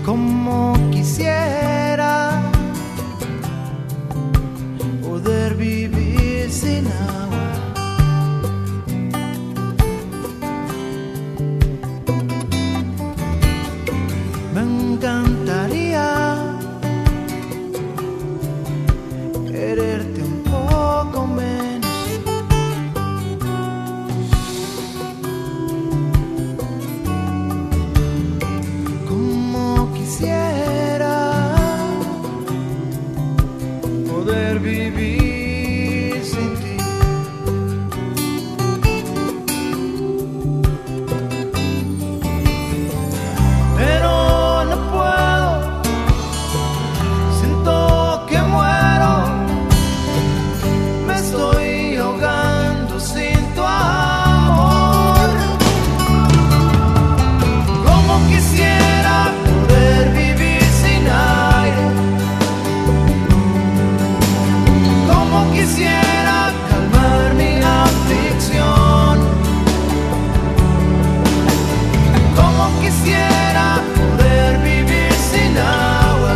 Como quisiera poder vivir sin agua. Me encantaría quererte un poco menos. Como quisiera poder vivir sin ti. Pero no puedo, siento que muero, me estoy ahogando sin tu amor. Como quisiera poder vivir sin aire, como quisiera calmar mi aflicción, como quisiera poder vivir sin agua.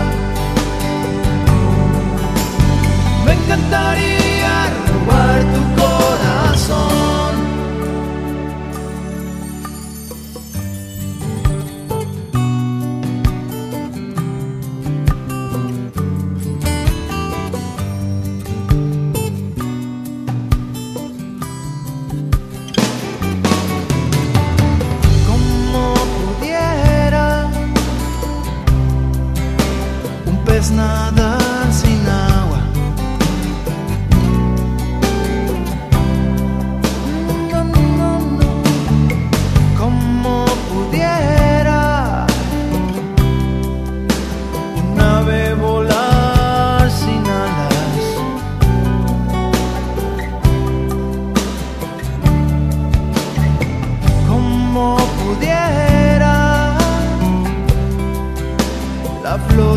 Me encantaría robar tu corazón. Como pudiera un pez nadar sin agua. No, no, no. Como pudiera un ave volar sin alas. Como pudiera la flor